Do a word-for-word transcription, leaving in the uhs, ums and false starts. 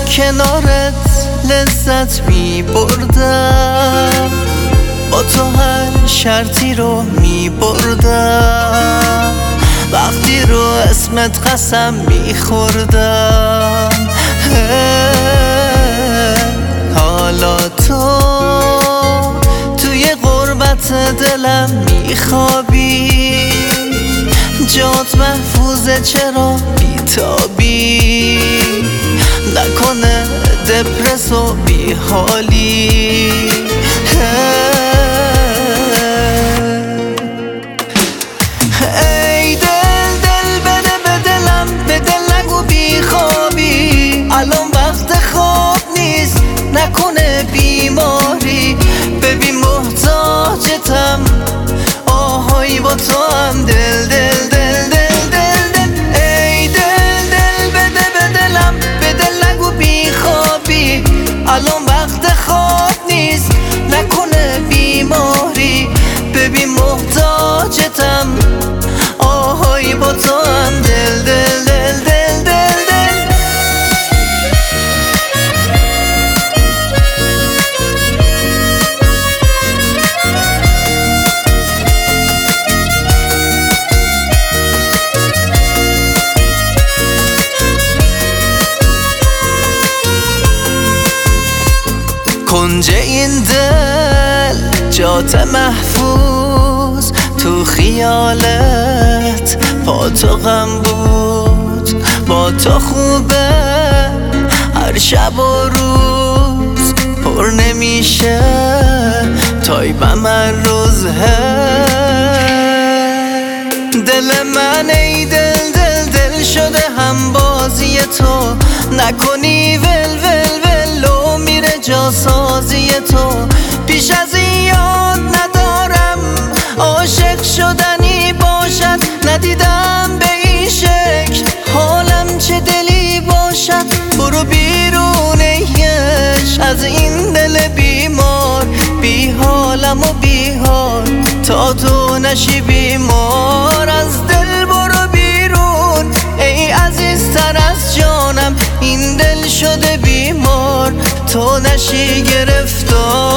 کنارت لذت می بردم، با تو هر شرطی رو می بردم، وقتی رو اسمت قسم می خوردم. حالا تو توی غربت دلم می خوابی، جات محفوظه چرا بیتابی، نکنه دپرس و بیحالی. ای دل دل بده به دلم، به دل نگو بیخوابی، الان وقت خواب نیست، نکنه بیماری، ببین محتاجتم، آهای با تو هم دل دل دل دل دل دل. ای دل دل بده به دلم، به دل نگو بیخوابی، الان وقت خواب نیست، نکنه بیماری، ببین محتاجتم، آهای با تو هم دل دل دل دل دل دل. کنج این دل جات محفوظ، تو خیالت با تو غم بود، با تو خوبه هر شب و روز، پر نمیشه تایبم هر روز. دل من ای دل دل دل شده هم بازی تو، نکنی ول ول ولو میره جاسازی تو، پیش از این یاد ندارم عاشق شدنی باشد، ندیدم به این شکل حالم چه دلی باشد. برو بیرون ایش از این دل بیمار، بی حالم و بی حال تا تو نشی بیمار. از دل برو بیرون ای عزیزتر از جانم، این دل شده بیمار، تو نشی گرفتار.